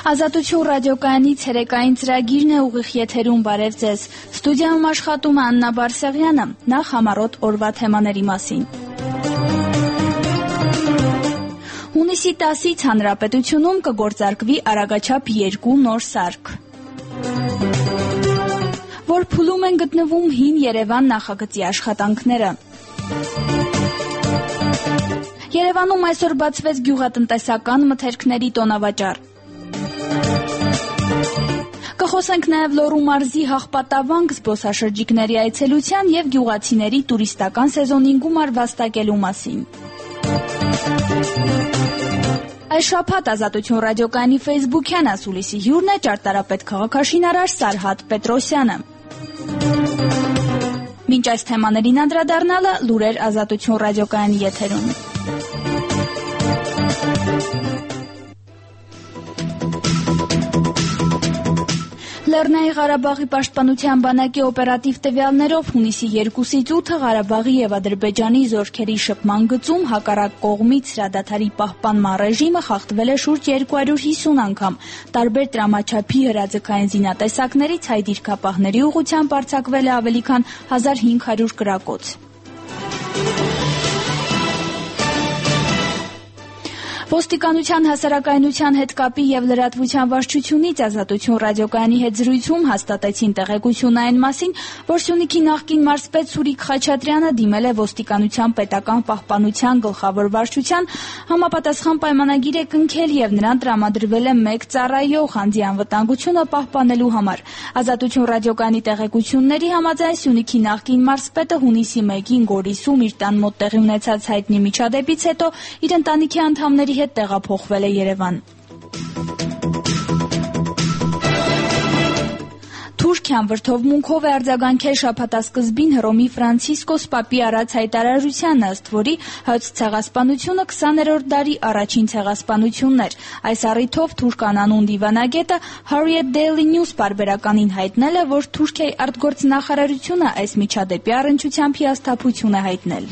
Ազատություն ռադիոկայանի ցերեկային ծրագիրն է ուղիղ եթերում բարև ձեզ։ Ստուդիայում աշխատում է Աննա Բարսեղյանը, նախ համառոտ օրվա թեմաների մասին։ Հունիսի 10-ից հանրապետությունում կգործարկվի արագաչափ 2 նոր սարք։ Որ փուլում են գտնվում հին Երևան նախագծի աշխատանքները։ Երևանում այսօր բացվեց գյուղատնտեսական մթերքների տոնավաճառ։ Կխոսենք նաև Լոռու մարզի Հաղպատավանք զբոսաշրջիկների այցելության և գյուղացիների տուրիստական սեզոնին գումար վաստակելու մասին։ Այս շաբաթ Ազատություն ռադիոկայանի ֆեյսբուքյան ասուլիսի հյուրն է ճարտարապետ քաղաքաշինարար Սարհատ Պետրոսյանը։ Մինչ այս թեմաներին անդրադառնալը լուրեր Ազատություն ռադիոկայանի եթերում։ Լեռնային Ղարաբաղի պաշտպանության բանակի օպերատիվ տվյալներով հունիսի 2-ից 8-ը Ղարաբաղի և Ադրբեջանի զորքերի շփման գծում հակառակ կողմից հրադադարի պահպանման ռեժիմը խախտվել է շուրջ 250 անգամ։ Տարբեր տրամաչափի հրաձգային զինատեսակներից հայ դիրքապահների ուղղությամբ արձակվել է ավելի քան 1500 կրակոց։ Ոստիկանության հասարակայնության հետ կապի և լրատվության վարչությունից Ազատություն ռադիոկայանի հետ զրույցում հաստատեցին տեղեկություն այն մասին, որ Սյունիքի նախկին մարզպետ Սուրիկ Խաչատրյանը դիմել է ոստիկանության պետական պահպանության գլխավոր վարչության, համապատասխան պայմանագիր է կնքել և նրան տրամադրվել է 1 ծառայող անձի անվտանգությունը պահպանելու համար։ Ազատություն ռադիոկայանի տեղեկությունների համաձայն Սյունիքի նախկին մարզպետը հունիսի 1-ին Գորիսում իր տան մոտ տեղի ունեցած հայտնի միջադեպից հետո իր ընտանիքի անդամների հետ տեղափոխվել է Երևան։ Թուրքիան վրդովմունքով է արձագանքել շաբաթասկզբին Հռոմի Ֆրանցիսկոս Պապի արած հայտարարությանը, ըստ որի Հոց ցեղասպանությունը 20-րդ դարի առաջին ցեղասպանությունն էր։ Այս առիթով թուրքանանուն դիվանագետը Harriet Daily News պարբերականին հայտնել է, որ Թուրքիայի արտգործնախարարությունը այս միջադեպի առնչությամբ հիասթափություն է հայտնել։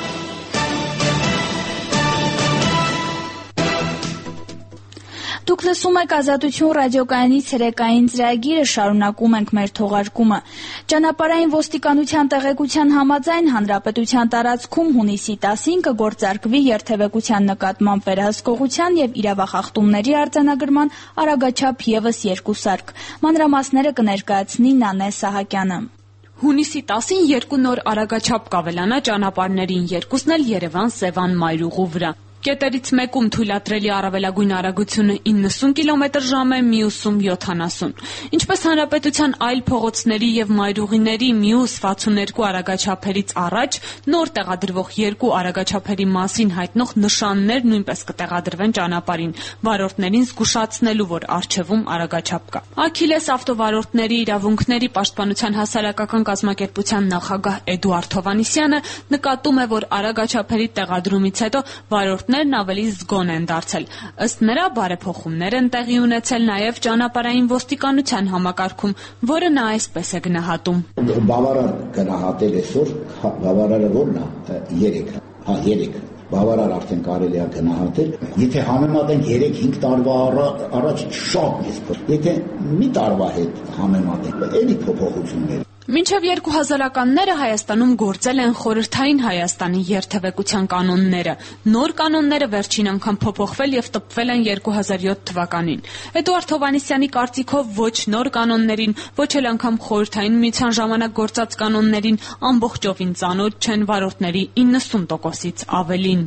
Դուք լսում եք Ազատություն ռադիոկայանի ցերեկային ծրագիրը, շարունակում ենք մեր թողարկումը։ Ճանապարհային ոստիկանության տեղեկության համաձայն հանրապետության տարածքում հունիսի 10-ին կգործարկվի երթևեկության նկատմամբ վերահսկողության և իրավախախտումների արձանագրման արագաչափ ևս 2 սարք։ Մանրամասները կներկայացնի Նանե Սահակյանը։ Հունիսի 10-ին 2 նոր արագաչափ կավելանա ճանապարհներին, երկուսն էլ Երևան-Սևան մայրուղու վրա։ Կետերից մեկում թույլատրելի առավելագույն արագությունը 90 կմ/ժ է, մյուսում 70։ Ինչպես հանրապետության այլ փողոցների և մայրուղիների մյուս 62 արագաչափերից առաջ, նոր տեղադրվող 2 արագաչափերի մասին հայտնող նշաններ նույնպես կտեղադրվեն ճանապարհին, վարորդներին զգուշացնելու, որ առջևում արագաչափ կա։ Աքիլես ավտովարորդների իրավունքների պաշտպանության հասարակական կազմակերպության նախագահ Էդուարդ Հովհաննիսյանը նկատում է, որ արագաչափերի տեղադրումից հետո վարորդներն ավելի զգոն են դարձել։ Ըստ նրա, բարեփոխումներ են տեղի ունեցել նաև ճանապարհային ոստիկանության համակարգում, որը նա այսպես է գնահատում։ Բավարար գնահատել այսօր, բավարարը որն է 3։ Բավարար արդեն կարելի է գնահատել։ Եթե համեմատենք 3-5 տարվա առաջ շատ մեծ փոփոխ։ Եթե մի տարվա հետ համեմատենք, էլի փոփոխություններ։ Մինչև 2000-ականները Հայաստանում գործել են խորհրդային Հայաստանի երթևեկության կանոնները։ Նոր կանոնները վերջին անգամ փոփոխվել և տպվել են 2007 թվականին։ Էդուարդ Հովհաննիսյանի կարծիքով ոչ նոր կանոններին, ոչ էլ անգամ խորհրդային միության ժամանակ գործած կանոններին ամբողջովին ծանոթ չեն վարորդների 90%-ից ավելին։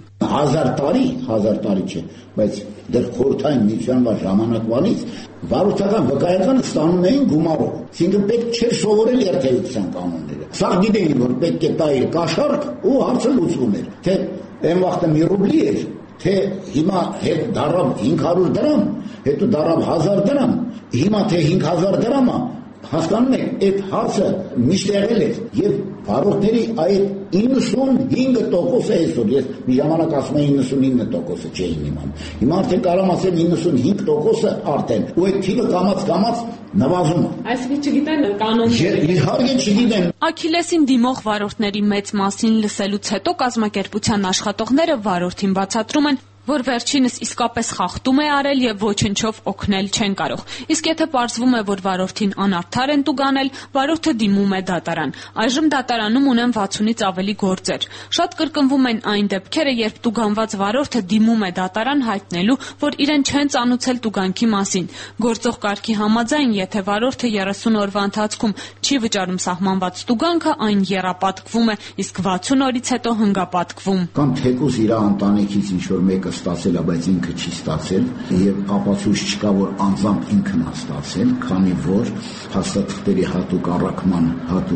1000 տարի չէ, բայց դեռ խորհրդային միության ժամանակվանից վարորդական վկայականը ստանում էին գումարով։ Այսինքն պետք չէր սովորել երթևեկության կանոնները։ Սա գիտեին, որ պետք է տա իր կաշառք ու հարցը լուծվում էր։ Թե այն վաղտը մի ռուբլի էր, թե հիմա հետ դառավ 500 դրամ, հետո դառավ 1000 դրամ, հիմա թե 5000 դրամ է, հասկանում եք, այդ հարցը միշտ եղել էր եւ վարորդների այդ 95% է այսօր, ես մի ժամանակ ասում եմ 99% չէին իմանում։ Հիմա արդեն կարամ ասեմ 95% արդեն, ու այդ թիվը կամաց նվազում է։ Այսինքն չգիտեն կանոնները։ Իհարկե չգիտեն։ Աքիլեսին դիմող վարորդների մեծ մասին լսելուց հետո կազմակերպության աշխատողները վարորդին բացատրում են, որ վերջինս իսկապես խախտում է արել եւ ոչնչով օգնել չեն կարող։ Իսկ եթե պարզվում է, որ վարորդին անարդար են տուգանել, վարորդը դիմում է դատարան։ Այժմ դատարանում ունեն 60-ից ավելի գործեր։ Շատ կրկնվում են այն դեպքերը, երբ տուգանված վարորդը դիմում է դատարան հայտնելու, որ իրեն չեն ծանուցել տուգանքի մասին։ Գործող կարգի համաձայն, եթե վարորդը 30 օրվա ընթացքում չի վճարում սահմանված տուգանքը, այն եռապատկվում է, իսկ 60 օրից հետո հնգապատկվում։ Կամ թեկուզ իր ընտանիքից ինչ-որ մեկը ստացել է, բայց ինքը չի ստացել եւ ապացույց չկա, որ անձամբ ինքն է ստացել, քանի որ փաստաթղթերի հատուկ առաքման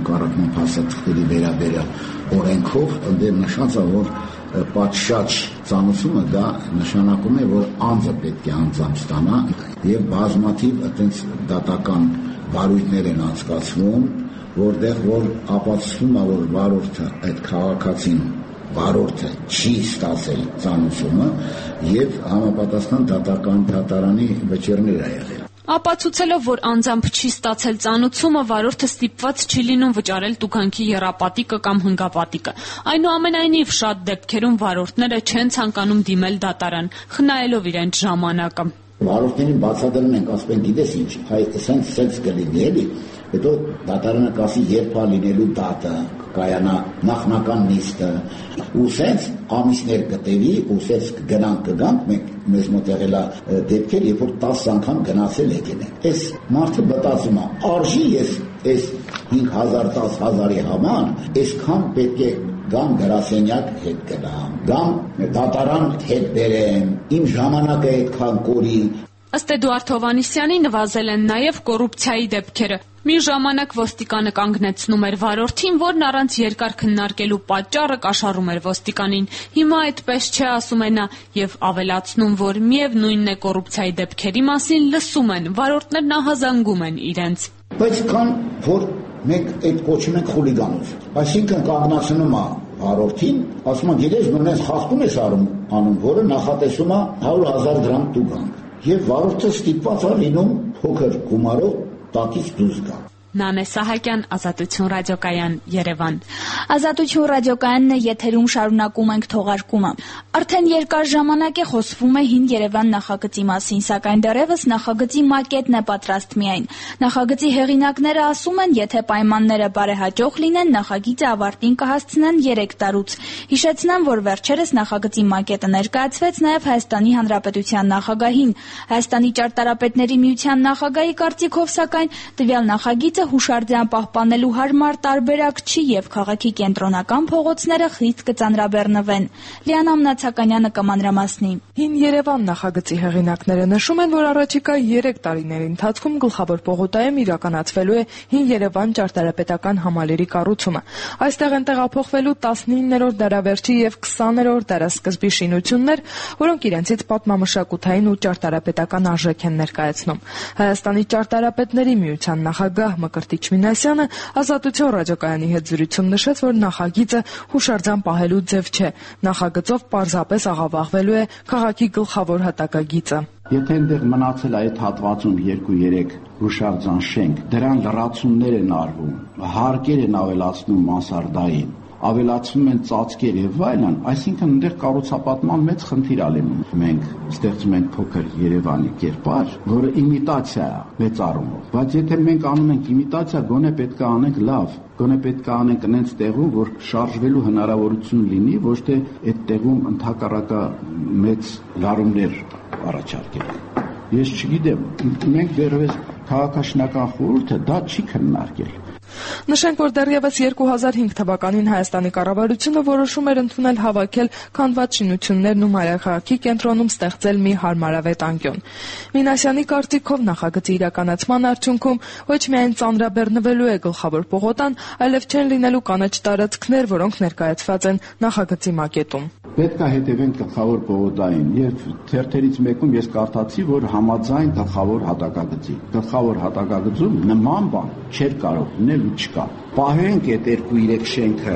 փաստաթղթերի վերաբերյալ օրենքով ընդդեմ նշած է, որ պատշաճ ծանուցումը դա նշանակում է, որ անձը պետք է անձամբ ստանա եւ բազմաթիվ այդպես դատական վարույթներ են անցկացվում, որտեղ որ ապացուցվում է, որ վարորդը այդ քաղաքացին վարորդը չի ստացել ծանուցումը եւ համապատասխան դատարանի վճիռներ է եղել։ Ապացուցելով, որ անձամբ չի ստացել ծանուցումը, վարորդը ստիպված չի լինում վճարել տուգանքի եռապատիկը կամ հնգապատիկը։ Այնուամենայնիվ, շատ դեպքերում վարորդները չեն ցանկանում դիմել դատարան, խնայելով իրենց ժամանակը։ Վարորդներին բացատրում ենք, ասում են, գիտես ինչ, սենց կլինի էլի, հետո դատարանը կասի երբ է լինելու դատը, կայանա նախնական նիստը, ու սենց ամիսներ կտևի, ու սենց կգանք, մեզ մոտ եղել է դեպքեր, երբ որ 10 անգամ գնացել եկել ենք։ Այս մարդը մտածում է, արժի ես այս 5000-10,000-ի համար, այսքան պետք է գամ գրասենյակ հետ գնամ, գամ դատարան հետ բերեմ, իմ ժամանակը այդքան կորի։ Ըստ Էդուարդ Հովհաննիսյանի նվազել են նաև կոռուպցիայի դեպքերը։ Մի ժամանակ ոստիկանը կանգնեցնում էր վարորդին, որն առանց երկար քննարկելու պատճառը կաշառում էր ոստիկանին։ Հիմա այդպես չէ, ասում է նա, եւ ավելացնում, որ միևնույնն է կոռուպցիայի դեպքերի մասին լսում են, վարորդներն ահազանգում են իրենց։ Բայց կան, որ մենք այդ կոչում ենք խուլիգանություն, այսինքն կանգնացնում է վարորդին, ասում է, գիտես, նույնպես խախտում ես անում, որը նախատեսում է 100,000 դրամ տուգանք, եւ վարորդը ստիպված է լինում փոքր գումարով տակից դուրս գա։ Նանե Սահակյան, Ազատություն ռադիոկայան, Երևան։ Ազատություն ռադիոկայանն է, եթերում շարունակում ենք թողարկումը։ Արդեն երկար ժամանակ է խոսվում է Հին Երևան նախագծի մասին, սակայն դեռևս նախագծի մակետն է պատրաստ միայն։ Նախագծի հեղինակները ասում են, եթե պայմանները բարեհաջող լինեն, նախագիծը ավարտին կհասցնեն 3 տարուց։ Հիշեցնեմ, որ վերջերս նախագծի մակետը ներկայացվեց նաև Հայաստանի Հանրապետության նախագահին։ Հայաստանի ճարտարապետների միության նախագահի կարծիքով, սակայն տվյալ նախագիծը հուշարձան պահպանելու հարմար տարբերակ չի եւ քաղաքի կենտրոնական փողոցները խիստ կծանրաբեռնվեն։ Լիանա Մնացականյանը կմանրամասնի։ Հին Երևան նախագծի հեղինակները նշում են, որ առաջիկա 3 տարիների ընթացքում գլխավոր պողոտայում իրականացվելու է Հին Երևան ճարտարապետական համալիրի կառուցումը։ Այստեղ են տեղափոխվելու 19-րդ դարավերջի եւ 20-րդ դարասկզբի շինություններ, որոնք իրենցից պատմամշակութային ու ճարտարապետական արժեք են ներկայացնում։ Հայաստանի ճարտարապետների միության նախագահ Մկրտիչ Մինասյանը Ազատություն ռադիոկայանի հետ զրույցում նշեց, որ նախագիծը հուշարձան պահելու ձև չէ։ Նախագծով պարզապես աղավաղվելու է քաղաքի գլխավոր հատակագիծը։ Եթե այնտեղ մնացել այդ հատվածում 2-3 հուշարձան շենք, դրան լրացումներ են արվում, հարկեր են ավելացնում մանսարդային, ավելացվում են ծածկեր եւ այլն, այսինքն այնտեղ կառուցապատման մեծ խնդիր ա լինում։ Մենք ստեղծում ենք փոքր Երևանի կերպար, որը իմիտացիա է մեծ առումով, բայց եթե մենք անում ենք իմիտացիա, գոնե պետք է անենք լավ, գոնե պետք է անենք այնց տեղում, որ շարժվելու հնարավորություն լինի, ոչ թե այդ տեղում ընդհակառակը մեծ լարումներ առաջարկել։ Ես չգիտեմ, մենք դեռևս քաղաքաշինական խորհուրդը դա չի քննարկել։ Նշենք, որ դեռևս 2005 թվականին Հայաստանի կառավարությունը որոշում էր ընդունել հավաքել քանդված շինություններն ու մայրաքաղաքի կենտրոնում ստեղծել մի հարմարավետ անկյուն։ Մինասյանի կարծիքով նախագծի իրականացման արդյունքում ոչ միայն ծանրաբեռնվելու է գլխավոր պողոտան, այլև չեն լինելու կանաչ տարածքներ, որոնք ներկայացված են նախագծի մակետում։ Պետք է հետևենք գլխավոր պողոտային եւ թերթերից մեկում ես կարդացի, որ համաձայն գլխավոր հատակագծի։ Գլխավոր հատակագծում նման բան չէր կարող լինել ու չկա։ Պահենք այդ 2-3 շենքը,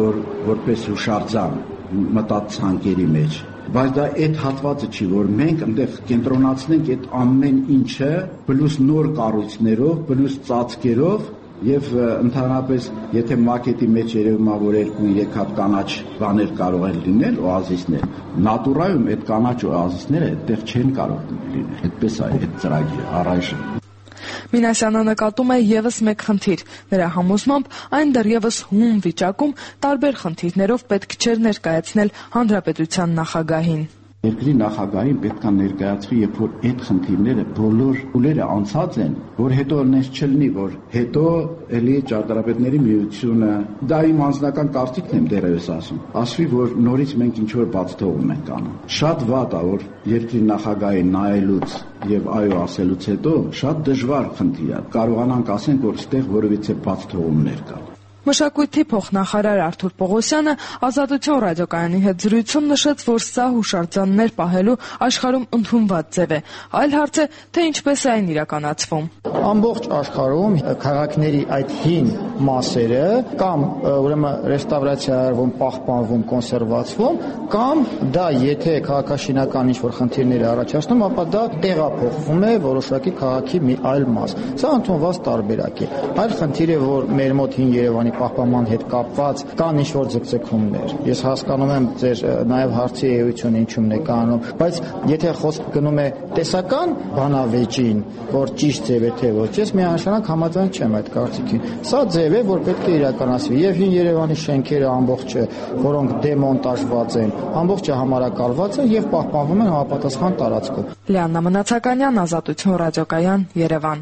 որպես հուշարձան մտած ցանկերի մեջ, բայց դա այդ հատվածը չի, որ մենք այնտեղ կենտրոնացնենք այդ ամեն ինչը, պլյուս նոր կառույցներով, պլյուս ծածկերով Եվ ընդհանրապես, եթե մակետի մեջ երևում է, որ 2-3 հատ կանաչ բաներ կարող են լինել, օազիսներ, նատուրայում այդ կանաչ օազիսները այդտեղ չեն կարող լինել։ Այդպես է այդ ծրագիրը առայժմ։ Մինասյանը նկատում է եւս մեկ խնդիր. նրա համոզմամբ այն դեռևս հում վիճակում տարբեր խնդիրներով պետք չէր ներկայացնել հանրապետության նախագահին։ Երկրի նախագահին պետք է ներկայացվի, երբ որ այդ խնդիրները բոլոր ուլերը անցած են, որ հետո նես չլինի, որ հետո էլի ճարտարապետների միությունը, դա իմ անձնական կարծիքն եմ դեռևս ասում, ասվի, որ նորից մենք ինչ որ բաց թողում ենք անում։ Շատ վատ է, որ երկրի նախագահին նայելուց եւ այո ասելուց հետո շատ դժվար խնդիր է։ Կարողանանք ասենք, որ այստեղ որևիցե բաց թողումներ կա։ Մշակույթի փոխնախարար Արթուր Պողոսյանը Ազատություն ռադիոկայանի հետ զրույցում նշեց, որ սա հուշարձաններ պահելու աշխարհում ընդունված ձև է։ Այլ հարց է, թե ինչպես է այն իրականացվում։ Ամբողջ աշխարհում քաղաքների այդ հին մասերը կամ ուրեմն ռեստավրացիա արվում, պահպանվում, կոնսերվացվում, կամ դա եթե քաղաքաշինական ինչ-որ խնդիրներ է առաջացնում, ապա դա տեղափոխվում է որոշակի քաղաքի մի այլ մաս։ Սա ընդունված տարբերակ է։ Այլ խնդիր է, որ մեր մոտ հին Երևանի պահպանման հետ կապված կան ինչ-որ ձգձգումներ։ Ես հասկանում եմ ձեր նաև հարցի էությունը ինչումն է կանում, բայց եթե խոսք գնում է տեսական բանավեճին, որ ճիշտ ձև է թե ոչ, ես միանշանակ համաձայն չեմ այդ կարծիքին։ Սա ձև է, որ պետք է իրականացվի եւ հին Երևանի շենքերը ամբողջը, որոնք դեմոնտաժված են, ամբողջը համարակալված է եւ պահպանվում են համապատասխան տարածքում։ Լիաննա Մնացականյան, Ազատություն ռադիոկայան, Երևան։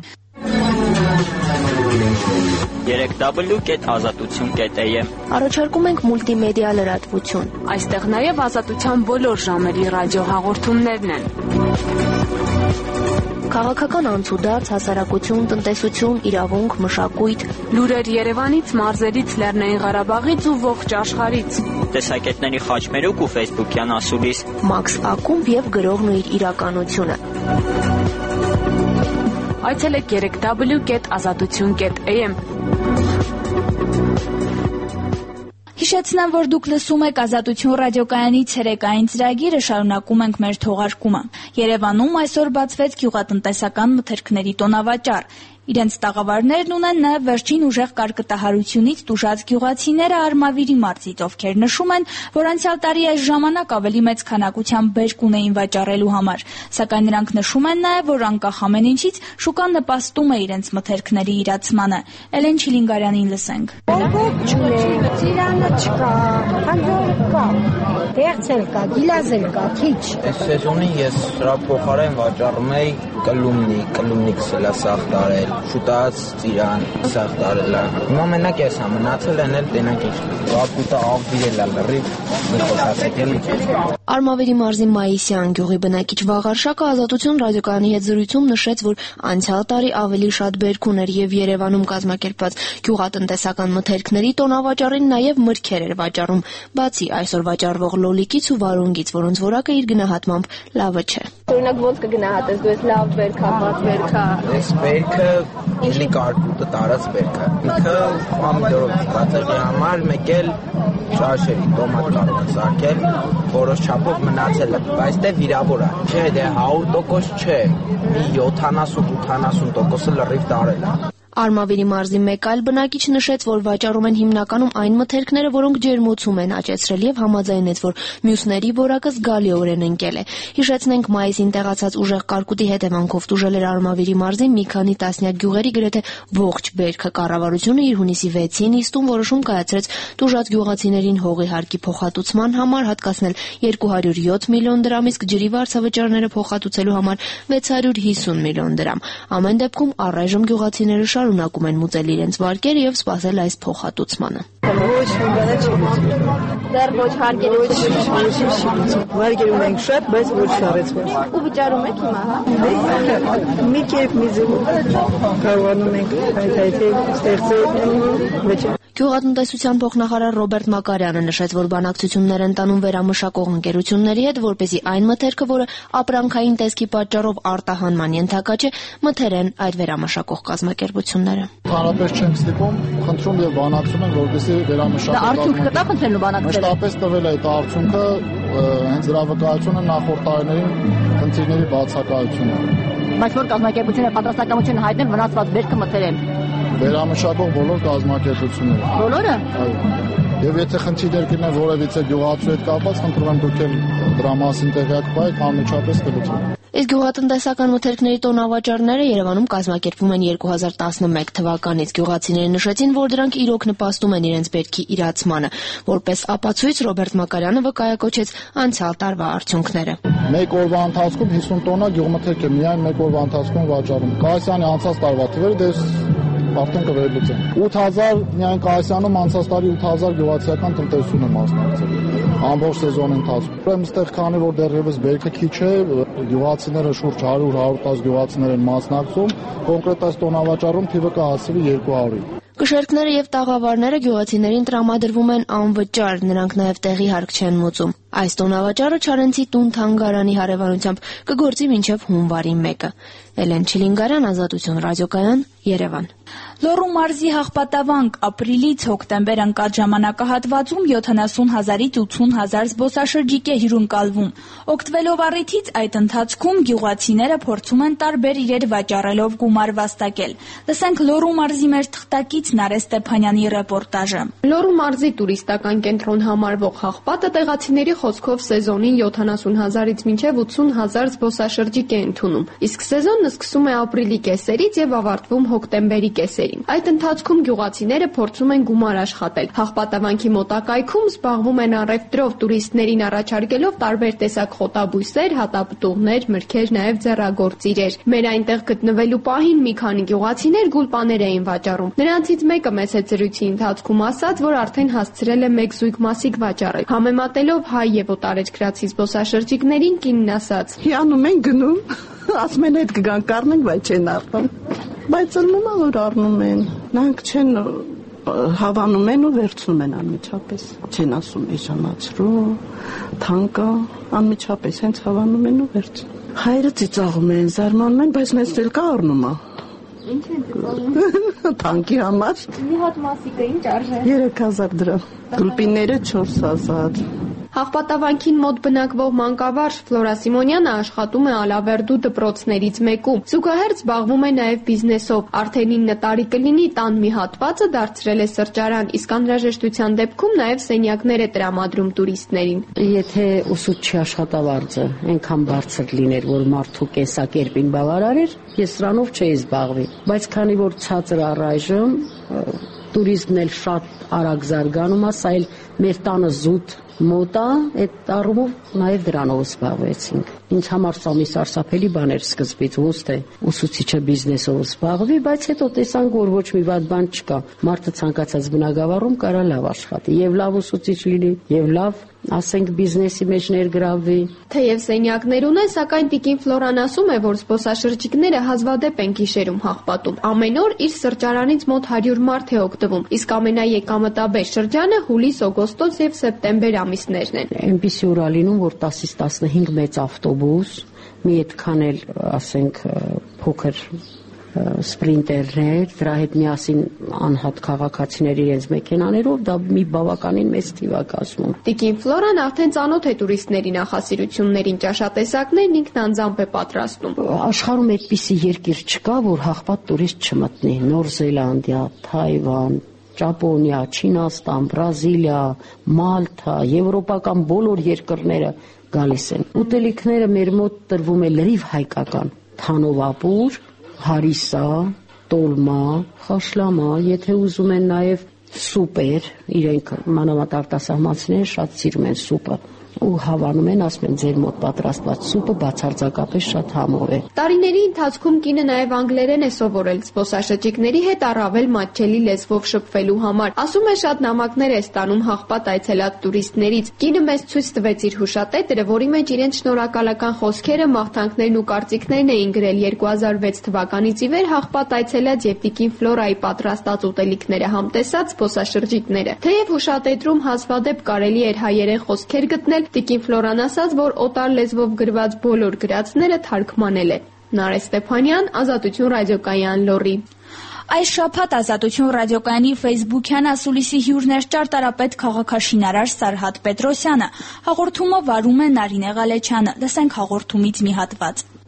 3w.azatutun.am Առաջարկում ենք մուլտիմեդիա լրատվություն։ Այստեղ նաև ազատության բոլոր ժամերի ռադիոհաղորդումներն են։ Քաղաքական անցուդարձ, հասարակություն, տնտեսություն, իրավունք, մշակույթ, լուրեր Երևանից, մարզերից, Լեռնային Ղարաբաղից ու ողջ աշխարհից։ Տեսակետների խաչմերուկ ու ֆեյսբուքյան ասուլիս։ Մաքս Ակումբ եւ գրողն ու իր իրականությունը։ Այցելեք 3w.azatutun.am Հիշեցնեմ, որ դուք լսում եք Ազատություն ռադիոկայանի ցերեկային ծրագիրը, շարունակում ենք մեր թողարկումը։ Երևանում այսօր բացվեց գյուղատնտեսական մթերքների տոնավաճառ։ Իրենց տաղավարներն ունեն նաև վերջին ուժեղ կարկտահարությունից տուժած գյուղացիները Արմավիրի մարզից, ովքեր նշում են, որ անցյալ տարի այս ժամանակ ավելի մեծ քանակությամբ բերք ունեին վաճառելու համար, սակայն նրանք նշում են նաև, որ անկախ ամեն ինչից շուկան նպաստում է իրենց մթերքների իրացմանը։ Էլեն Չիլինգարյանին լսենք։ Ծիրանը չկա, խնձորը կա, դեղցել կա, գիլազել կա, քիչ։ Այս սեզոնին ես դրա փոխարեն վաճառում էի կլումնի քսելա սաղ տարել, շուտած ծիրան սաղ տարել։ Հիմա մենակ ես եմ մնացել են էլ տենակ ինչ։ Վակուտը ավդիրել է լրիվ մի խոսացեք էլի։ Արմավիրի մարզի Մայիսյան գյուղի բնակիչ Վաղարշակը Ազատություն ռադիոկայանի հետ զրույցում նշեց, որ անցյալ տարի ավելի շատ բերք ուներ եւ Երևանում կազմակերպված գյուղատնտեսական մթերքների տոնավաճառին նաև մրգեր էր վաճառում, բացի այսօր վաճառվող լոլիկից ու վարունգից, որոնց որակը իր գնահատմամբ լավը չէ։ Օրինակ ոնց կգնահատես դու այս լավ բերք, բաց բերք։ Այս բերքը իլի կարկուտը տարած բերք է։ Ինքը ամիդորով ծածկի համար մեկ էլ շաշերի տոմատ կարող են սարքել, որոշ չափով մնացել է, բայց դե վիրավոր է։ Չէ, դե 100% չէ, մի 70-80% լրիվ տարել է։ Արմավիրի մարզի մեկ այլ բնակիչ նշեց, որ վաճառում են հիմնականում այն մթերքները, որոնք ջերմոցում են աճեցրել եւ համաձայնեց, որ մյուսների որակը զգալիորեն ընկել է։ Հիշեցնենք, մայիսին տեղացած ուժեղ կարկուտի հետևանքով տուժել էր Արմավիրի մարզի մի քանի տասնյակ գյուղերի գրեթե ողջ բերքը։ Կառավարությունը իր հունիսի 6-ին իստում որոշում կայացրեց տուժած գյուղացիներին հողի հարկի փոխհատուցման համար հատկացնել 207 միլիոն դրամ, իսկ ջրի վարձավճարները փոխհատուցելու համար 650 միլիոն դրամ։ Ամեն դեպքում առայժմ գյուղացիները շարունակում են մուծել իրենց վարկերը եւ սպասել այս փոխհատուցմանը։ Ոչ մի բան չի լուծում։ Դեռ ոչ հարկերը չի լուծում։ Վարկեր ունենք շատ, բայց ոչ շարեցված։ Ու վճարում եք հիմա, հա։ Մի կերպ մի ձև կարողանում ենք այդ ստեղծել վճար։ Գյուղատնտեսության փոխնախարար Ռոբերտ Մակարյանը նշեց, որ բանակցություններ են տանում վերամշակող ընկերությունների հետ, որպեսզի այն մթերքը, որը ապրանքային տեսքի պատճառով արտահանման ենթակա չէ, մթերեն այդ վերամշակող կազմակերպությունները։ Հանրապես չենք ստիպում, խնդրում եւ բանակցում են, որպեսզի վերամշակող արդյունք կտա խնդրելու բանակցել։ Մշտապես տվել է այդ արդյունքը, հենց դրա վկայությունը նախորդ տարիներին խնդիրների բացակայությունն է։ Բայց որ կազմակերպությունը պատրաստակամություն հայտնել վնասված բերքը մթերել։ վերամշակող բոլոր կազմակերպությունները։ Բոլորը։ Այո։ Եվ եթե խնդիրներ կլինեն որևիցե գյուղացու հետ կապված, խնդրում եմ դուք էլ դրա մասին տեղյակ պահեք, անմիջապես կլուծենք։ Իսկ գյուղատնտեսական մթերքների տոնավաճառները Երևանում կազմակերպվում են 2011 թվականից։ Գյուղացիները նշեցին, որ դրանք իրոք նպաստում են իրենց բերքի իրացմանը։ Որպես ապացույց Ռոբերտ Մակարյանը վկայակոչեց անցյալ տարվա արդյունքները։ Մեկ օրվա ընթացքում 50 տոննա գյուղմթերք է միայն մեկ օրվա ընթացքում վաճառում։ Կայսյանի անցած տարվա թվերը դες արդեն կվերլուծեն։ 8000 միայն Կայսյանում անցած տարի 8000 գյուղացիական տնտեսություն է մասնակցել ամբողջ սեզոնի ընթացքում։ Ուրեմն այստեղ քանի որ դեռևս բերքը քիչ է, գյուղացիները շուրջ 100-110 գյուղացիներ են մասնակցում, կոնկրետ այս տոնավաճառում թիվը կհասցվի 200-ի։ Կշերքները եւ տաղավարները գյուղացիներին տրամադրվում են անվճար, նրանք նաեւ տեղի հարկ չեն մուծում։ Այս տոնավաճառը Չարենցի տուն-թանգարանի հարևանությամբ կգործի մինչև հունվարի 1-ը։ Էլեն Չիլինգարյան, Ազատություն ռադիոկայան, Երևան։ Լոռու մարզի Հաղպատավանք ապրիլից հոկտեմբեր ընկած ժամանակահատվածում 70,000-ից 80,000 զբոսաշրջիկ է հյուրընկալվում։ Օգտվելով առիթից այդ ընթացքում գյուղացիները փորձում են տարբեր իրեր վաճառելով գումար վաստակել։ Լսենք Լոռու մարզի մեր թղթակից Նարէ Ստեփանյանի ռեպորտաժը։ Լոռու մարզի տուրիստական կենտրոն համարվող Հաղպատը տեղացիների խոսքով սեզոնին 70,000-ից մինչև 80,000 զբոսաշրջիկ է ընդունում, իսկ սեզոնը սկսում է ապրիլի կեսերից եւ ավարտվում հոկտեմբերի կեսերին։ Այդ ընթացքում գյուղացիները փորձում են գումար աշխատել։ Հաղպատավանքի մոտակայքում զբաղվում են առևտրով, տուրիստներին առաջարկելով տարբեր տեսակ խոտաբույսեր, հատապտուղներ, մրգեր, նաեւ ձեռագործ իրեր։ Մեր այնտեղ գտնվելու պահին մի քանի գյուղացիներ գուլպաներ էին վաճառում։ Նրանցից մեկը մեծ զրույցի ընթացքում ասաց, որ արդեն հասցրել է մեկ զույգ մասիկ վաճառել։ Համեմատելով հայ եւ օտարերկրացի զբոսաշրջիկներին, կինն ասաց. Հիանում են գնում, ասում են հետ կգան կառնենք, բայց չեն առնում։ Բայց ելնում է որ առնում են։ Նրանք չեն հավանում են ու վերցնում են անմիջապես։ Չեն ասում էժանացրու, թանկա, անմիջապես հենց հավանում են ու վերցնում։ Հայրը ծիծաղում են, զարմանում են, բայց մեզ էլ կա առնում է։ Ինչ են ծիծաղում։ Թանկի համար։ Մի հատ մասիկը ինչ արժե։ 3000 դրամ։ Գլուպիները 4000։ Հաղպատավանքին մոտ բնակվող մանկավարժ Ֆլորա Սիմոնյանը աշխատում է Ալավերդու դպրոցներից մեկում։ Զուգահեռ զբաղվում է նաև բիզնեսով։ Արդեն 9 տարի կլինի տան մի հատվածը դարձրել է սրճարան, իսկ անհրաժեշտության դեպքում նաև սենյակներ է տրամադրում տուրիստներին։ Եթե ուսուցչի աշխատավարձը այնքան բարձր լիներ, որ մարդու կենսակերպին բավարար էր, ես սրանով չէի զբաղվի։ Բայց քանի որ ցածր առայժմ տուրիզմն էլ շատ արագ զարգանում է, սա էլ մեր տանը զուտ մոտ է, այդ առումով նաև դրանով զբաղվեցինք։ Ինձ համար սա մի սարսափելի բան էր սկզբից, ոնց թե ուսուցիչը բիզնեսով զբաղվի, բայց հետո տեսանք, որ ոչ մի վատ բան չկա։ Մարդը ցանկացած բնակավարում կարա լավ աշխատի, եւ լավ ուսուցիչ լինի, եւ լավ, ասենք, բիզնեսի մեջ ներգրավվի։ Թեև սենյակներ ունեն, սակայն տիկին Ֆլորան ասում է, որ զբոսաշրջիկները հազվադեպ են գիշերում Հաղպատում։ Ամեն օր իր սրճարանից մոտ 100 մարդ է օգտվում, իսկ ամենաեկամտաբեր շրջանը հուլիս, օգոստոս եւ սեպտեմբեր ամիսներն են։ Այնպիսի օր ա լինում, որ 10-ից 15 մեծ ավտոբուս, մի այդքան էլ, ասենք, փոքր սպրինտերներ, դրա հետ միասին անհատ քաղաքացիներ իրենց մեքենաներով, դա մի բավականին մեծ թիվ է կազմում։ Տիկին Ֆլորան արդեն ծանոթ է տուրիստների նախասիրություններին, ճաշատեսակներն ինքն անձամբ է պատրաստում։ Աշխարհում այդպիսի երկիր չկա, որ Հաղպատ տուրիստ չմտնի։ Նոր Զելանդիա, Թայվան, Ճապոնիա, Չինաստան, Բրազիլիա, Մալթա, եվրոպական բոլոր երկրները գալիս են։ Ուտելիքները մեր մոտ տրվում է լրիվ հայկական՝ թանովապուր, հարիսա, տոլմա, խաշլամա, եթե ուզում են նաև սուպեր, իրենք մանավանդ արտասահմանցիները շատ սիրում են սուպը ու հավանում են, ասում են ձեր մոտ պատրաստված սուպը բացարձակապես շատ համով է։ Տարիների ընթացքում կինը նաև անգլերեն է սովորել զբոսաշրջիկների հետ առավել մատչելի լեզվով շփվելու համար։ Ասում է շատ նամակներ է ստանում Հաղպատ այցելած տուրիստներից։ Կինը մեզ ցույց տվեց իր հուշատետրը, որի մեջ իրենց շնորհակալական խոսքերը, մաղթանքներն ու կարծիքներն էին գրել 2006 թվականից ի վեր Հաղպատ այցելած եւ տիկին Ֆլորայի պատրաստած ուտելիքները համտեսած զբոսաշրջիկները։ Թեև հուշատետրում հազվադեպ կարելի էր հայերեն խոսքեր գտնել, տիկին Ֆլորան ասաց, որ օտար լեզվով գրված բոլոր գրածները թարգմանել է։ Նարէ Ստեփանյան, Ազատություն ռադիոկայան, Լոռի։ Այս շաբաթ Ազատություն ռադիոկայանի Facebook-յան ասուլիսի հյուրներ ճարտարապետ քաղաքաշինարար Սարհատ Պետրոսյանը։ Հաղորդումը վարում է Նարինե Ղալեչյանը։ Լսենք հաղորդումից մի հատված։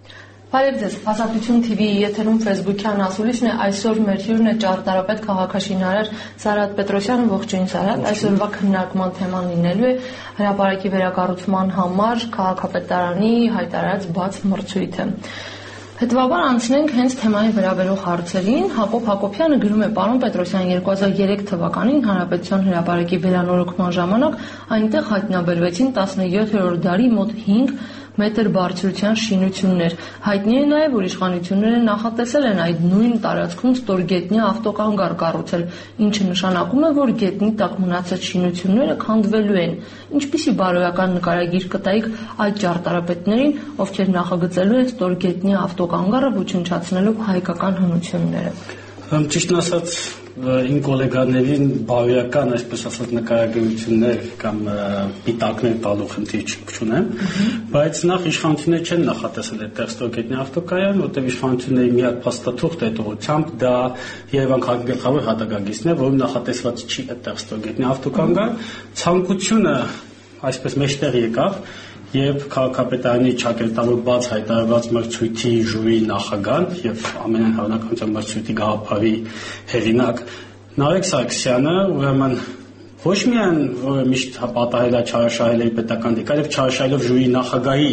Բարև ձեզ, Ազատություն TV-ի եթերում Facebook-յան ասուլիսն է, այսօր մեր հյուրն է ճարտարապետ քաղաքաշինարար Սարհատ Պետրոսյանը, ողջույն Սարհատ, այսօրվա քննարկման թեման լինելու է հրապարակի վերակառուցման համար քաղաքապետարանի հայտարարած բաց մրցույթը։ Հետևաբար անցնենք հենց թեմային վերաբերող հարցերին։ Հակոբ Հակոբյանը գրում է. «Պարոն Պետրոսյան, 2003 թվականին Հանրապետության հրապարակի վերանորոգման ժամանակ այնտեղ հայտնաբերվեցին 17-րդ դարի մոտ 5 մետր բարձրության շինություններ։ Հայտնի է նաև, որ իշխանությունները նախատեսել են այդ նույն տարածքում ստորգետնյա ավտոկանգար կառուցել, ինչը նշանակում է, որ գետնի տակ մնացած շինությունները քանդվելու են։ Ինչպիսի բարոյական նկարագիր կտայիք այդ ճարտարապետներին, ովքեր նախագծելու են ստորգետնյա ավտոկանգարը ոչնչացնելով հայկական հնությունները»։ Ճիշտն ասած, իմ գոլեգաներին բարոյական, այսպես ասած, նկարագրություններ կամ պիտակներ տալու խնդիր չունեմ, բայց նախ իշխանությունները չեն նախատեսել այդտեղ ստորգետնյա ավտոկայան, որտեղ իշխանությունների միակ փաստաթուղթ այդ ուղղությամբ դա Երևան քաղաքի գլխավոր հատակագիծն է, որում նախատեսված չի այդտեղ ստորգետնյա ավտոկանգար, ցանկությունը այսպես մեջտեղ եկավ եւ քաղաքապետարանի ճակերտավոր բաց հայտարարված մրցույթի ժյուրի նախագահ եւ ամենայն հավանականությամբ մրցույթի գաղափարի հեղինակ Նարեկ Սարգսյանը, ուրեմն ոչ միայն որ միշտ պատահել է չարաշահել իր պետական դիրքը, այլև չարաշահելով ժյուրի նախագահի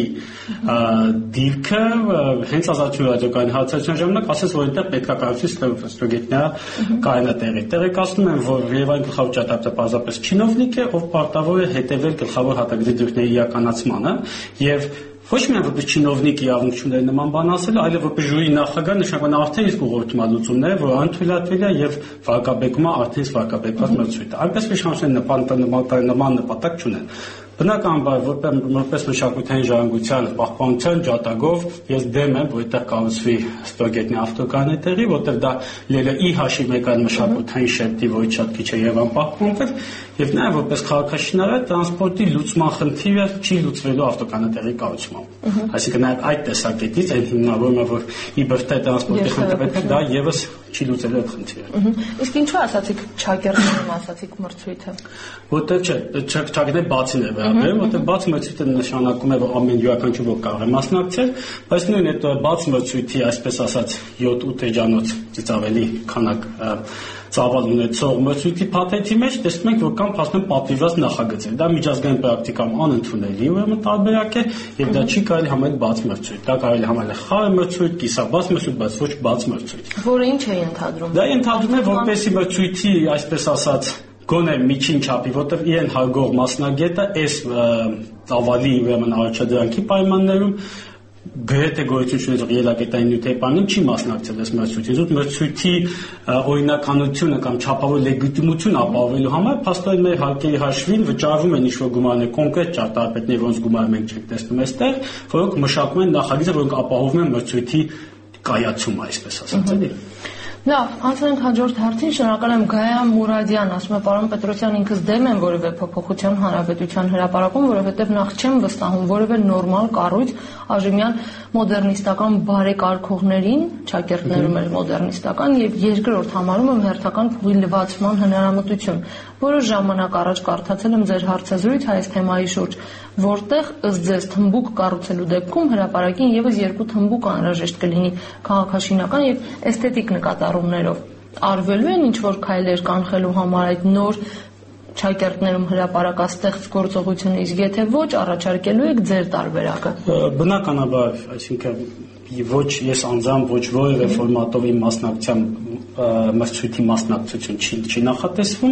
դիրքը, հենց Ազատություն ռադիոկայանի հարցազրույցության ժամանակ ասեց, որ այնտեղ պետք է կառուցվի ստորգետնյա կայանատեղի։ Տեղեկացնում են, որ Երևանի գլխավոր ճարտարապետը պարզապես չինովնիկ է, ով պարտավոր է հետևել գլխավոր հատակագծի դիրքերի իրականացմանը եւ ոչ միայն որպես չինովնիկ իրավունք չուներ նման բան ասել, այլև որպես ժյուրի նախագահ նշանակում արդեն իսկ ուղղորդում է լուծումները, որ անթույլատրելի է եւ վարկաբեկում է արդեն իսկ վարկաբեկված մրցույթը։ Այնպես որ իշխանությունները նման նպատակ չունեն։ Բնականաբար, որպես մշակութային ժառանգության պահպանության ջատագով ես դեմ եմ, որ այդտեղ կառուցվի ստորգետնյա ավտոկայանի տեղի, որտեղ դա լելեի հաշիվ մեկ այլ մշակութային շերտի, որի շատ քիչ է Երևան պահպանվել, եւ նաեւ որպես քաղաքաշինարար տրանսպորտի լուծման խնդիրը չի լուծվելու ավտոկայանատեղի կառուցմամբ։ Այսինքն նաեւ այդ տեսակետից այն հիմնավորում է, որ իբրտե տրանսպորտի խնդիրը դա եւս չի լուծելու այդ խնդիրը։ Իսկ ինչու ասացիք ճակերտներում ասացիք մրցույթը։ Որտեղ ճակերտները բացին է վերաբերում, որտեղ բաց մրցույթը նշանակում է, որ ամեն յուրաքանչյուր ոք կարող է մասնակցել, բայց նույն այդ բաց մրցույթի, այսպես ասած, 7-8 էջանոց ծիծաղելի քանակ ծավալ ունեցող մրցույթի փաթեթի մեջ տեսնում ենք, որ կան փաստորեն պատվիրված նախագծեր։ Դա միջազգային պրակտիկայում անընդունելի ուրեմն տարբերակ է եւ դա չի կարելի համարել բաց մրցույթ։ Դա կարելի համարել խաղ մրցույթ, կիսաբաց մրցույթ, բայց ոչ բաց մրցույթ։ Որը ինչ է ընդհանրում։ Դա ընդհանրում է որպեսի մրցույթի, այսպես ասած, գոնե միջին չափի, որտեղ իրեն հարգող մասնագետը այս ծավալի ուրեմն առաջադրանքի պայմաններում գրեթե գոյություն չունեցող ելակետային նյութերի պայմաններում չի մասնակցել այս մրցույթին։ Զուտ մրցույթի օրինականությունը կամ չափավոր լեգիտիմություն ապահովելու համար փաստորեն մեր հարկերի հաշվին վճարվում են ինչ-որ գումարներ, կոնկրետ ճարտարապետներ, որոնց գումարը մենք չենք տեսնում այստեղ, որոնք մշակում են նախագիծը, որոնք ապահովում են մրցույթի կայացումը, այսպես ասած, էլի։ Լավ, անցնենք հաջորդ հարցին, շնորհակալ եմ Գայան Մուրադյան, ասում է պարոն Պետրոսյան, ինքս դեմ եմ որևէ փոփոխության հանրապետության հրապարակում, որովհետև նախ չեմ վստահում որևէ նորմալ կառույց այժմյան մոդեռնիստական բարեկարգողներին, ճակերտներում էլ մոդեռնիստական, եւ երկրորդ համարում եմ հերթական փուլի լվացման հնարամտություն։ Որոշ ժամանակ առաջ կարդացել եմ ձեր հարցազրույց այս թեմայի շուրջ, որտեղ ըստ ձեզ թմբուկ կառուցելու դեպքում հրապարակին եւս 2 թմբուկ անհրաժեշտ կլինի քաղաքաշինական եւ էսթետիկ նկատառումներով։ Արվելու են ինչ-որ քայլեր կանխելու համար այդ նոր ճակերտներում հրապարակաստեղծ գործողությունը, իսկ եթե ոչ, առաջարկելու եք ձեր տարբերակը։ Բնականաբար, այսինքն ոչ ես անձամբ ոչ որևէ ֆորմատով իմ մասնակցության մրցույթի մասնակցություն չի նախատեսվում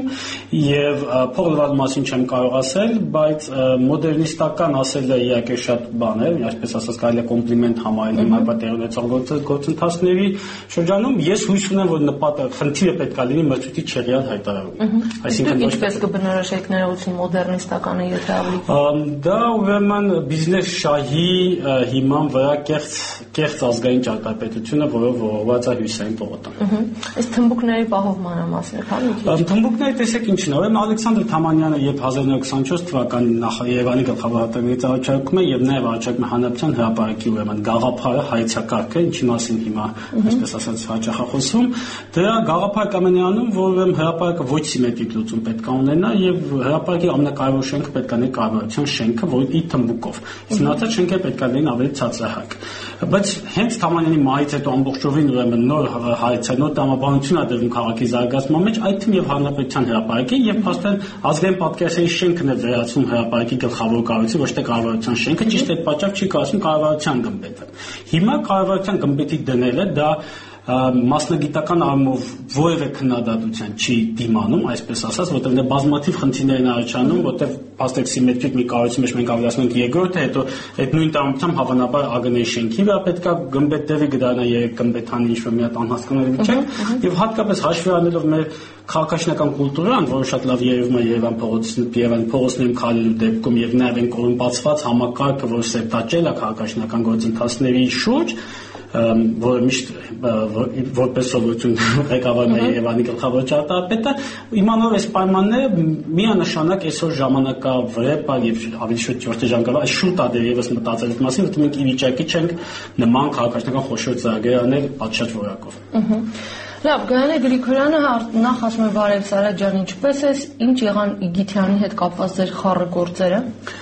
եւ փոխլվալու մասին չեմ կարող ասել, բայց մոդեռնիստական ասելը իհարկե շատ բան է, այսպես ասած կարելի է կոմպլիմենտ համարել հիմա պատեր ունեցող գործընթացների շրջանում։ Ես հույս ունեմ, որ նպատակը խնդիրը պետք է լինի մրցույթի չեղյալ հայտարարում։ Այսինքն ինչպես կբնորոշեք ներողություն մոդեռնիստականը, եթե ավելի դա ուրեմն բիզնես շահի հիման վրա կեղծ ազգային ճարտարապետությունը, որով ողողված է հյուսային պողոտան։ Այս թմբուկների պահովմանը մասին է, քանի թմբուկների տեսեք ինչն է, ուրեմն Ալեքսանդր Թամանյանը երբ 1924 թվականին Երևանի գլխավոր հրապարակից առաջարկում է եւ նաեւ առաջարկում է Հանրապետության հրապարակի ուրեմն գաղափարը, հայեցակարգը, ինչի մասին հիմա այսպես ասած հաճախ է խոսվում, դրա գաղափարը կամենանում, որ ուրեմն հրապարակը ոչ սիմետրիկ լուծում պետք է ունենա եւ հրապարակի ամենակարևոր շենքը պետք է լինի կառավարության շենքը, որի ի թմբուկով։ Իսկ մնացած շենքերը պետք է լինեն ավելի ցածրահարկ։ Բայց հենց Թամանյանի մահից հետո ամբողջովին ուրեմն նոր հայեցա, նոր տրամաբանություն է դրվում քաղաքի զարգացման մեջ, այդ թվում եւ Հանրապետության հրապարակի եւ փաստորեն ազգային պատկերասրահի շենքն է վերածվում հրապարակի գլխավոր կառույցի, ոչ թե կառավարության շենքը, ճիշտ այդ պատճառով չի կառուցվում կառավարության գմբեթը։ Հիմա կառավարության գմբեթի դնելը դա մասնագիտական առումով որևէ քննադատության չի դիմանում, այսպես ասած, որտեղ նա բազմաթիվ խնդիրներ են առաջանում, որտեղ փաստեք սիմետրիկ մի կառույցի մեջ մենք ավելացնում ենք երկրորդը, հետո այդ նույն տարբերությամբ հավանաբար ԱԳՆ-ի շենքի վրա պետք է գմբեթ դեպի գրանա երեք գմբեթանի ինչ-որ մի հատ անհասկանալի վիճակ, եւ հատկապես հաշվի առնելով մեր քաղաքաշինական կուլտուրան, որը շատ լավ երևում է Երևան փողոցներում քալելու դեպքում եւ նաեւ այն կոռումպացված համակարգը, որ սերտաճել է քաղաքաշինական գործընթացների շուրջ, որը միշտ որպես սովորություն ղեկավարում է Երևանի գլխավոր ճարտարապետը, իմանալով այս պայմանները միանշանակ այսօր ժամանակավրեպ եւ ավելի շուտ 4 ժամանակավար շուտ է դերևս մտածել այդ մասին, որտեղ մենք ի վիճակի չենք նման քաղաքաշինական խոշոր ծրագրեր անել պատշաճ որակով։ Լավ, Գայանե Գրիգորյանը նախ ասում է բարև Սարհատ ջան, ինչպես ես, ինչ եղան Իգիթյանի հետ կապված ձեր խառը գործերը։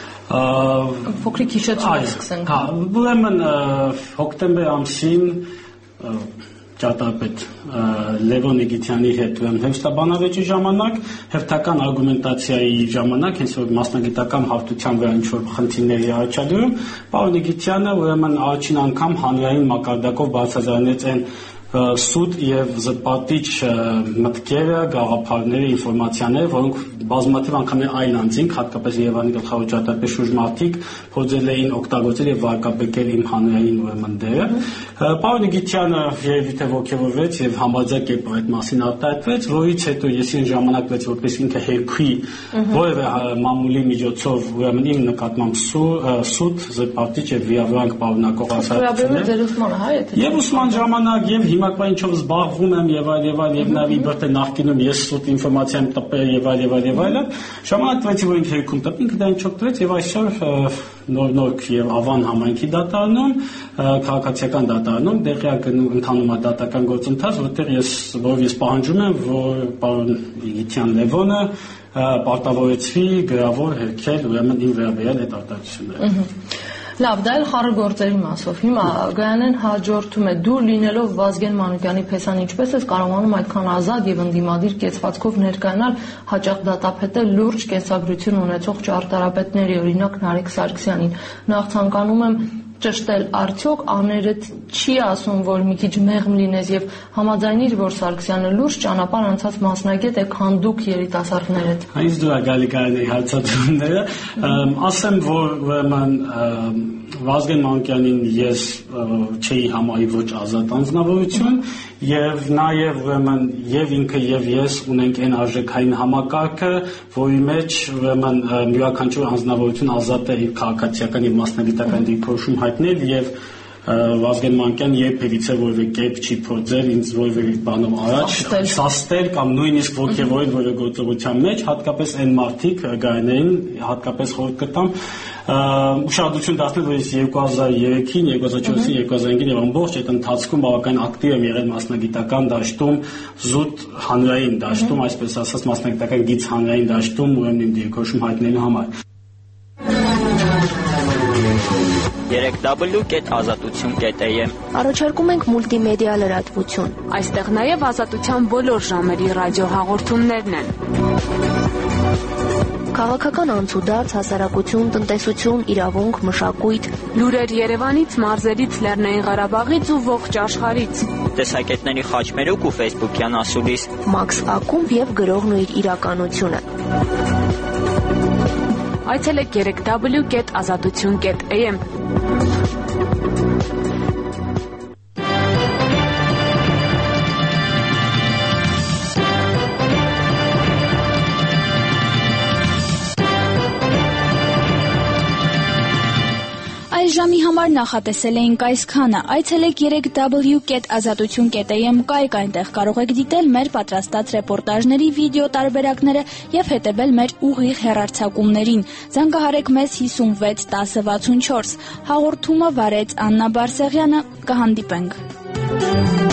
Փոքրիկ հիշեցում սկսենք։ Հա, ուրեմն հոկտեմբեր ամսին ճարտարապետ Լևոն Իգիթյանի հետ հերթաբանավեճի ժամանակ, հերթական արգումենտացիայի ժամանակ, հենց որ մասնագիտական հարթության վրա ինչ-որ խնդիրների առաջադրում, պարոն Իգիթյանը ուրեմն առաջին անգամ հանրային մակարդակով բարձրացրեց այն սուտ եւ զտպատիչ մտքերը, գաղափարները, ինֆորմացիաները, որոնք բազմաթիվ անգամներ այլ անձինք, հատկապես Երևանի գլխավոր ճարտարապետ Շուրջ մարդիկ փորձել էին օգտագործել եւ վարկաբեկել իմ հանրային ուրեմն դերը։ Պարոն Իգիթյանը երևի թե ոգևորվեց եւ համաձայն կերպով այդ մասին արտահայտվեց, որից հետո ես այն ժամանակ լեց որպես ինքը հերքի որևէ մամուլի միջոցով ուրեմն իմ նկատմամբ սուտ, զտպատիչ եւ վիավրանք պարունակող ասացություններ։ Եվ ուսման ժամանակ եւ հիմա ինչով զբաղվում եմ եւ նաեւ իբր թե նախկինում ես սուտ ինֆորմացիա եմ տպել եւ այլն, ժամանակ տվեցի, որ ինքը հերքում տպինք, դա ինչով տվեց եւ այսօր նոր եւ Ավան համայնքի դատարանում, քաղաքացիական դատարանում դեղյակ ընթանում է դատական գործընթաց, որտեղ ես պահանջում եմ, որ պարոն Իգիթյան Լևոնը պարտավորեցվի գրավոր հերքել ուրեմն իմ վերաբերյալ այդ արտահայտությունները։ Լավ, դա էլ խառը գործերի մասով։ Հիմա Գայանեն հաջորդում է, դու լինելով Վազգեն Մանուկյանի փեսան ինչպես ես կարողանում այդքան ազատ եւ ընդդիմադիր կեցվածքով ներկայանալ հաճախ դատապետել լուրջ կենսագրություն ունեցող ճարտարապետների, օրինակ Նարեկ Սարգսյանին։ Նախ ցանկանում եմ ճշտել, արդյոք աներդ չի ասում, որ մի քիչ մեղմ լինես եւ համաձայնիր, որ Սարգսյանը լուրջ ճանապարհ անցած մասնագետ է, քան դուք երիտասարդներդ։ Այս դու գալի հարցադրումները, ասեմ, որ ուրեմն Վազգեն Մանուկյանին ես չէի համարի ոչ ազատ անձնավորություն եւ նաեւ ուրեմն եւ ինքը եւ ես ունենք այն արժեքային համակարգը, որի մեջ ուրեմն յուրաքանչյուր անձնավորություն ազատ է իր քաղաքացիական եւ մասնագիտական դիրքորոշում հայտնել եւ Վազգեն Մանուկյան երբևիցե որևէ կերպ չի փորձել ինձ որևէ բանով առաջ սաստել կամ նույնիսկ ոգևորել որևէ գործողության մեջ, հատկապես այն մարդիկ Գայանեին հատկապես խորհուրդ կտամ ուշադրություն դարձնել, որ ես 2003-ին, 2004-ին, 2005-ին եւ ամբողջ այդ ընթացքում բավական ակտիվ եմ եղել մասնագիտական դաշտում, զուտ հանրային դաշտում, այսպես ասած մասնագիտական գիծ հանրային դաշտում ուրեմն իմ դիրքորոշում հայտնելու համար։ 3w.azatutun.am Առաջարկում ենք մուլտիմեդիա լրատվություն։ Այստեղ նաև ազատության բոլոր ժամերի ռադիո հաղորդումներն են։ Քաղաքական անցուդարձ, հասարակություն, տնտեսություն, իրավունք, մշակույթ, լուրեր Երևանից, մարզերից, Լեռնային Ղարաբաղից ու ողջ աշխարհից։ Տեսակետների խաչմերուկ ու Facebook-յան ասուլիս։ Մաքս Ակումբ եւ գրողն ու իր իրականությունը։ Այցելեք 3w.azatutun.am Այս առավոտաժամի համար նախատեսել էինք այսքանը։ Այցելեք 3w.azatutun.am կայք, այնտեղ կարող եք դիտել մեր պատրաստած ռեպորտաժների վիդեո տարբերակները եւ հետեւել մեր ուղիղ հեռարձակումներին։ Զանգահարեք մեզ 56 10 64։ Հաղորդումը վարեց Աննա Բարսեղյանը։ Կհանդիպենք։